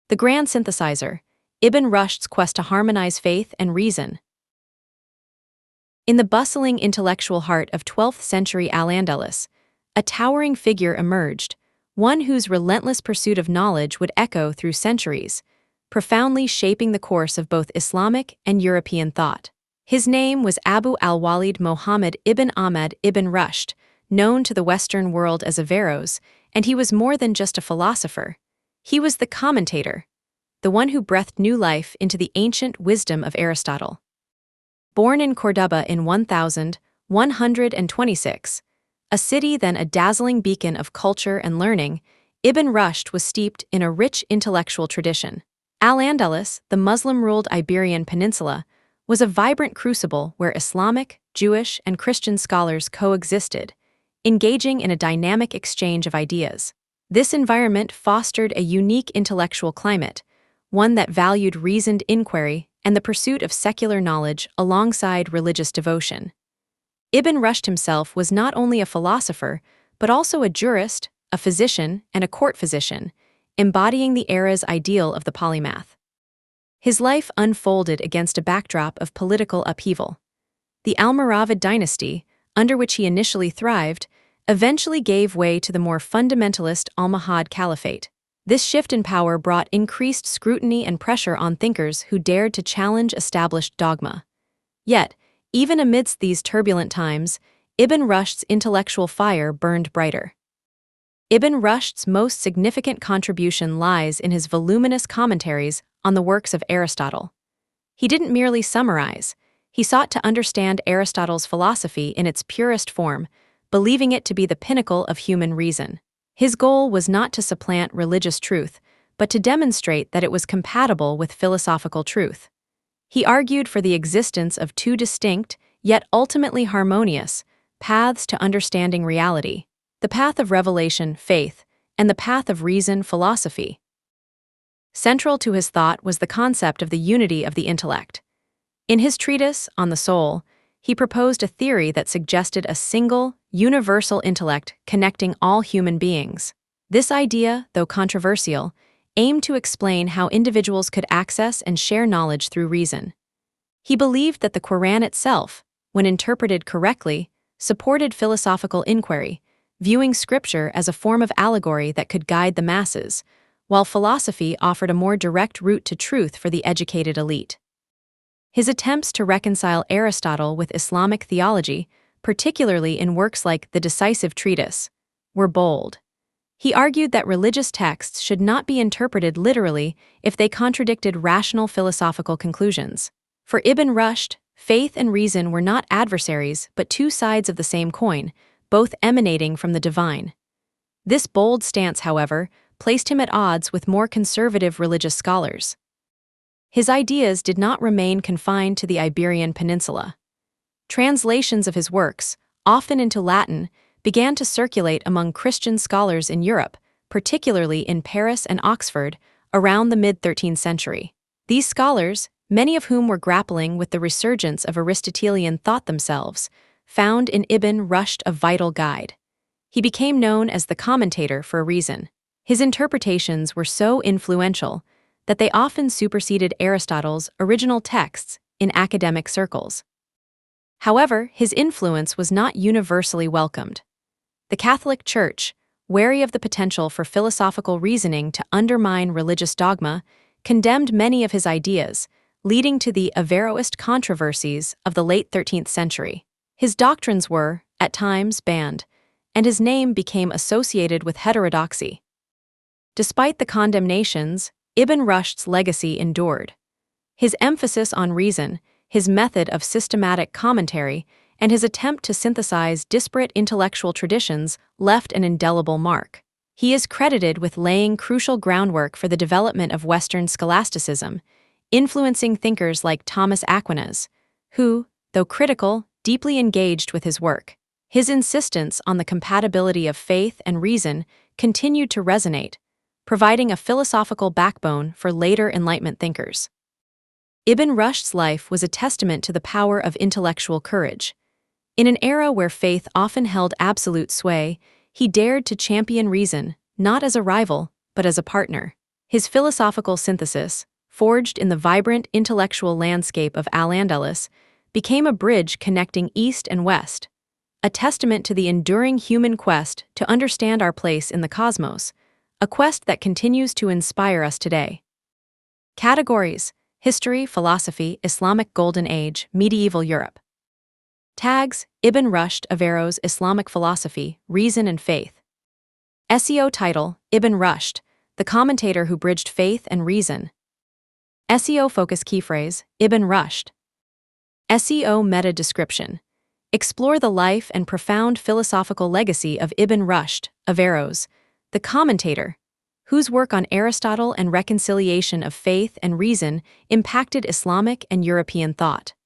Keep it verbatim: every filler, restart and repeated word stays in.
The Grand Synthesizer, Ibn Rushd's quest to harmonize faith and reason. In the bustling intellectual heart of twelfth century Al-Andalus, a towering figure emerged, one whose relentless pursuit of knowledge would echo through centuries, profoundly shaping the course of both Islamic and European thought. His name was Abu al-Walid Muhammad ibn Ahmad ibn Rushd, known to the Western world as Averroes, and he was more than just a philosopher. He was the commentator, the one who breathed new life into the ancient wisdom of Aristotle. Born in Cordoba in one thousand one hundred twenty-six, a city then a dazzling beacon of culture and learning, Ibn Rushd was steeped in a rich intellectual tradition. Al-Andalus, the Muslim-ruled Iberian Peninsula, was a vibrant crucible where Islamic, Jewish, and Christian scholars coexisted, engaging in a dynamic exchange of ideas. This environment fostered a unique intellectual climate, one that valued reasoned inquiry and the pursuit of secular knowledge alongside religious devotion. Ibn Rushd himself was not only a philosopher, but also a jurist, a physician, and a court physician, embodying the era's ideal of the polymath. His life unfolded against a backdrop of political upheaval. The Almoravid dynasty, under which he initially thrived, eventually gave way to the more fundamentalist Almohad Caliphate. This shift in power brought increased scrutiny and pressure on thinkers who dared to challenge established dogma. Yet, even amidst these turbulent times, Ibn Rushd's intellectual fire burned brighter. Ibn Rushd's most significant contribution lies in his voluminous commentaries on the works of Aristotle. He didn't merely summarize, he sought to understand Aristotle's philosophy in its purest form, believing it to be the pinnacle of human reason. His goal was not to supplant religious truth, but to demonstrate that it was compatible with philosophical truth. He argued for the existence of two distinct, yet ultimately harmonious, paths to understanding reality: the path of revelation, faith, and the path of reason, philosophy. Central to his thought was the concept of the unity of the intellect. In his treatise On the Soul, he proposed a theory that suggested a single, universal intellect connecting all human beings. This idea, though controversial, aimed to explain how individuals could access and share knowledge through reason. He believed that the Quran itself, when interpreted correctly, supported philosophical inquiry, viewing scripture as a form of allegory that could guide the masses, while philosophy offered a more direct route to truth for the educated elite. His attempts to reconcile Aristotle with Islamic theology, particularly in works like The Decisive Treatise, were bold. He argued that religious texts should not be interpreted literally if they contradicted rational philosophical conclusions. For Ibn Rushd, faith and reason were not adversaries but two sides of the same coin, both emanating from the divine. This bold stance, however, placed him at odds with more conservative religious scholars. His ideas did not remain confined to the Iberian Peninsula. Translations of his works, often into Latin, began to circulate among Christian scholars in Europe, particularly in Paris and Oxford, around the mid-thirteenth century. These scholars, many of whom were grappling with the resurgence of Aristotelian thought themselves, found in Ibn Rushd a vital guide. He became known as the commentator for a reason. His interpretations were so influential that they often superseded Aristotle's original texts in academic circles. However, his influence was not universally welcomed. The Catholic Church, wary of the potential for philosophical reasoning to undermine religious dogma, condemned many of his ideas, leading to the Averroist controversies of the late thirteenth century. His doctrines were, at times, banned, and his name became associated with heterodoxy. Despite the condemnations, Ibn Rushd's legacy endured. His emphasis on reason, his method of systematic commentary, and his attempt to synthesize disparate intellectual traditions left an indelible mark. He is credited with laying crucial groundwork for the development of Western scholasticism, influencing thinkers like Thomas Aquinas, who, though critical, deeply engaged with his work. His insistence on the compatibility of faith and reason continued to resonate, providing a philosophical backbone for later Enlightenment thinkers. Ibn Rushd's life was a testament to the power of intellectual courage. In an era where faith often held absolute sway, he dared to champion reason, not as a rival, but as a partner. His philosophical synthesis, forged in the vibrant intellectual landscape of Al-Andalus, became a bridge connecting East and West, a testament to the enduring human quest to understand our place in the cosmos, a quest that continues to inspire us today. Categories: History, Philosophy, Islamic Golden Age, Medieval Europe. Tags: Ibn Rushd, Averroes, Islamic Philosophy, Reason and Faith. S E O title: Ibn Rushd, the commentator who bridged faith and reason. S E O focus keyphrase: Ibn Rushd. S E O meta description: explore the life and profound philosophical legacy of Ibn Rushd, Averroes, the commentator, whose work on Aristotle and reconciliation of faith and reason impacted Islamic and European thought.